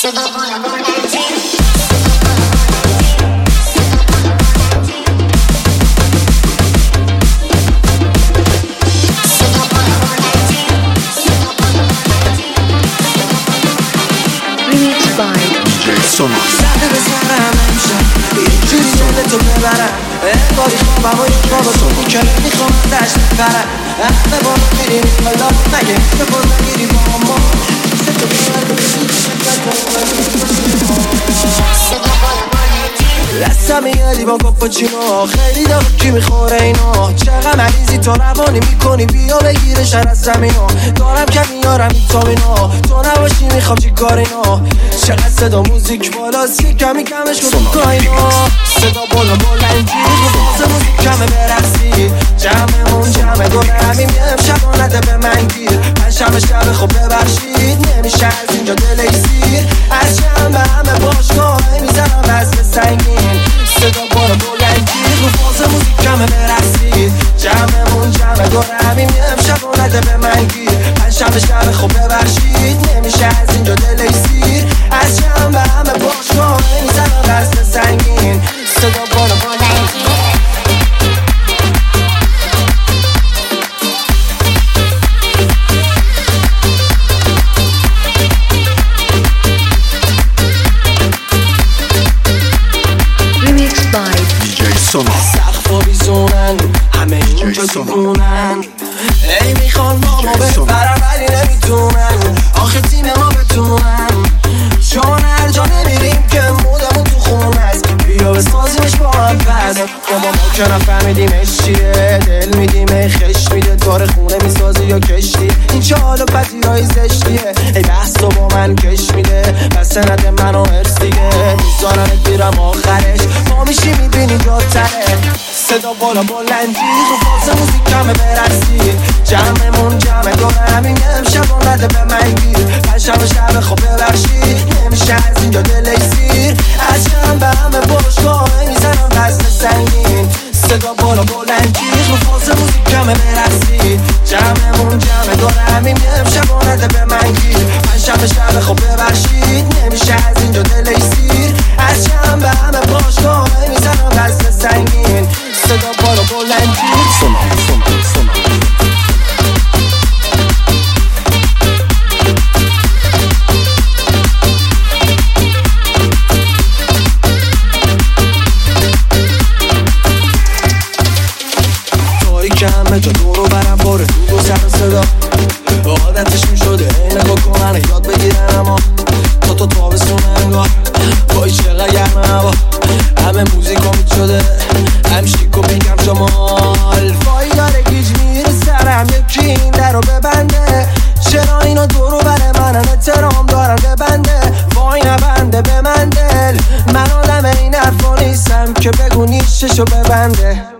سرده بزنم امشب یه جوری دل تو ببرم باری خوابم و یه خواب تو که میخوام دشت برم همه با ما میریم حالا مگه بکن نگیری با ما سه تو بیار دستم میادی با کاپوچینو خیلی داغ کی میخوره اینا چقدر مریضی تو روانی میکنی بیا بگیره شر از زمینا دارم که میارم ویتامینا تو نباشی میخوام چی کار اینا چقدر صدا موزیک بالاست که کمی کمش کن تو کاینا صدا بالا بلندی باز موزیک کمه برسی جمعمون جمعه دور همین امشب نده به من گیر شب خب ببخشید نمیشه از اینجا دلیسی از شنبه همه باشگاه میزنم وزن سنگین صدا بالا بلندی رو فاز موزیک کمه برسید جمعمون جمعه دور همین امشب نده به من گیر شب خب ببخشید نمیشه از اینجا دلیسی از شنبه همه باشگاه میزنم وزن سنگین صدا بالا بلندی سقفا بیزونن همه اینجا دیوونن ای میخوان با ما ببرن ولی نمیتونن آخه تیم ما بتونن چون هر جا نمیریم که مودمون تو خون هست بیا بسازیمش با هم پس ما که نفهمیدیمش چیه دل میدیم ای خش میده داره خونه میسازی یا کشتی این چه حال و پذیرایی زشتیه ای بحث و با من کش میده پس سند من و هرس دیگه میزانمت بیرم آخرش ما میشی میبینی جاتره صدا بالا بلندی رو فاز موزیک کمه برسی جمعمون جمعه دور همین امشب نده به من گیر شب خب ببخشید نمیشه از اینجا دلش سیر از شنبه همه باشگاه میزنم وزن سنگین صدا بالا بلندی رو فاز موزیک کمه برسی جمعمون جمعه دور همین امشب نده به من گیر شب خب ببخشید نمیشه از اینجا دلش سیر از شنبه همه باشگاه میزنم وزن سنگین صدا بالا بلندی تاریک همه جا دورو برم باره دود و سر صدا عادتش میشده نگاه کنن یاد بگیرن اما تا تابستون انگار بای چقدر گرم هوا همه موزیکا میشده هم شیک و بیکم شمال وای داره گیج میره سرم یکی این در رو ببنده چرا اینا دورو بره منم احترام دارن ببنده وای نبنده به من دل من آدم این حرفا نیستم که بگو نیششو ببنده